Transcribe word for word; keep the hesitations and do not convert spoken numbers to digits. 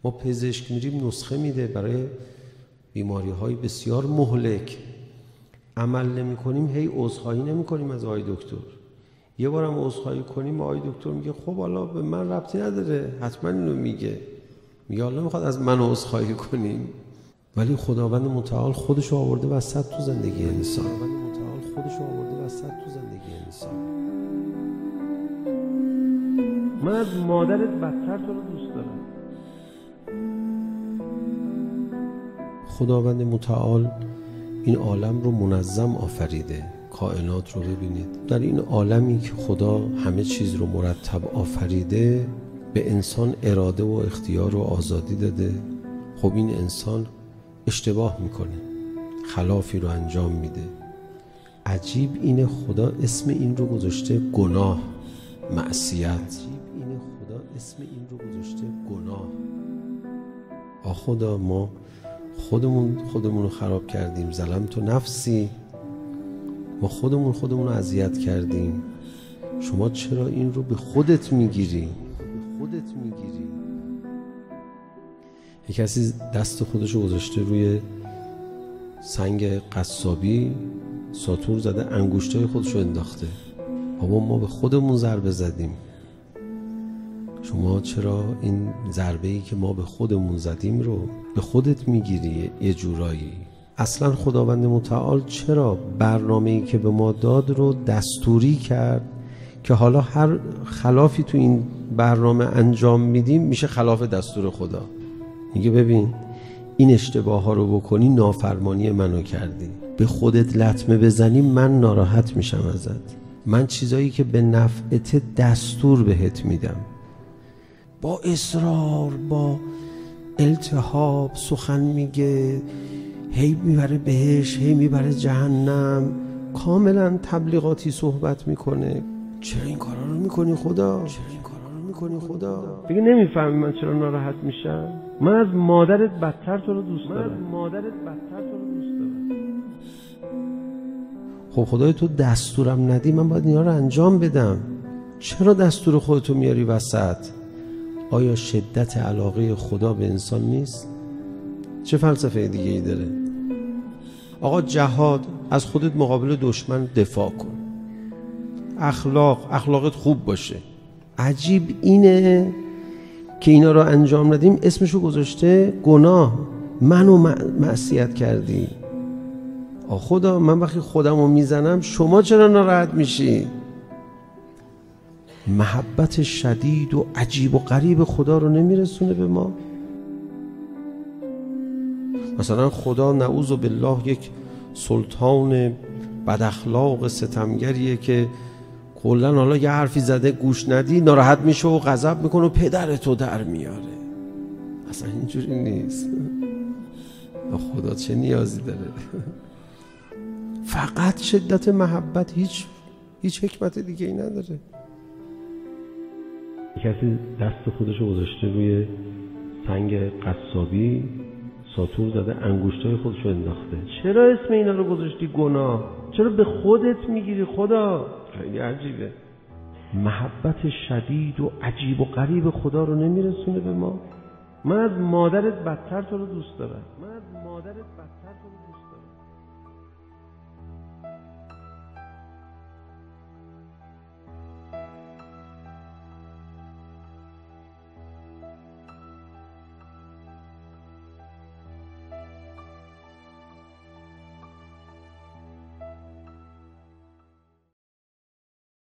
ما پزشک میریم نسخه میده برای بیماری های بسیار مهلک، عمل نمی کنیم، هی عذرخواهی نمی کنیم از آقای دکتر. یه بارم عذرخواهی کنیم آقای دکتر میگه خب حالا به من ربطی نداره، حتما اینو میگه میگه حالا میخواد از من عذرخواهی کنیم. ولی خداوند متعال خودشو آورده وسط تو زندگی انسان. خداوند متعال خودشو آورده وسط تو زندگی انسان. من از مادرت بدتر تو رو دوست دارم. خداوند متعال این عالم رو منظم آفریده. کائنات رو ببینید، در این عالمی که خدا همه چیز رو مرتب آفریده به انسان اراده و اختیار و آزادی داده. خب این انسان اشتباه میکنه، خلافی رو انجام میده. عجیب اینه خدا اسم این رو گذاشته گناه، معصیت. عجیب اینه خدا اسم این رو گذاشته گناه. آ خدا ما خودمون خودمون رو خراب کردیم، ظلمت نفسی، ما خودمون خودمون رو اذیت کردیم. شما چرا این رو به خودت میگیری؟ به خودت میگیری. یک کسی دست خودش رو گذاشته روی سنگ قصابی، ساتور زده، انگشتای خودش رو انداخته. بابا ما به خودمون ضربه زدیم، شما چرا این ضربه‌ای که ما به خودمون زدیم رو به خودت میگیری یه جورایی؟ اصلا خداوند متعال چرا برنامه‌ای که به ما داد رو دستوری کرد که حالا هر خلافی تو این برنامه انجام میدیم میشه خلاف دستور خدا؟ میگه ببین این اشتباه ها رو بکنی نافرمانی منو کردی، به خودت لطمه بزنی من ناراحت میشم ازت. من چیزایی که به نفعت دستور بهت میدم. با اصرار، با التهاب سخن میگه، هی میبره بهش، هی میبره جهنم، کاملا تبلیغاتی صحبت میکنه. چرا این کارا رو میکنی خدا؟ چرا این کارا رو میکنی خدا؟ دیگه نمیفهمی من چرا ناراحت میشم؟ من از مادرت بدتر تو رو دوست دارم. من از مادرت بدتر تو رو دوست دارم. خب خدای تو دستورم ندی، من باید اینا رو انجام بدم. چرا دستور خودتو میاری وسط؟ آیا شدت علاقه خدا به انسان نیست؟ چه فلسفه دیگه ای داره؟ آقا جهاد، از خودت مقابل دشمن دفاع کن. اخلاق، اخلاقت خوب باشه. عجیب اینه که اینا رو انجام ندیم اسمشو گذاشته گناه، منو معصیت کردی. آ خدا، من وقتی خودمو میزنم شما چرا ناراحت میشی؟ محبت شدید و عجیب و غریب خدا رو نمیرسونه به ما؟ مثلا خدا نعوذ بالله یک سلطان بد اخلاق ستمگریه که کلا حالا یه حرفی زده گوش ندی ناراحت میشه و غضب میکنه و پدرتو در میاره. اصلا اینجوری نیست. خدا چه نیازی داره؟ فقط شدت محبت، هیچ هیچ حکمت دیگه ای نداره. کسی دست خودشو گذاشته روی سنگ قصابی، ساتور زده، انگشتای خودشو انداخته. چرا اسم اینا رو گذاشتی گناه؟ چرا به خودت میگیری خدا؟ خیلی عجیبه. محبت شدید و عجیب و غریب خدا رو نمیرسونه به ما؟ من از مادرت بدتر تو رو دوست دارم. من از مادرت بدتر تو رو دوست دارم.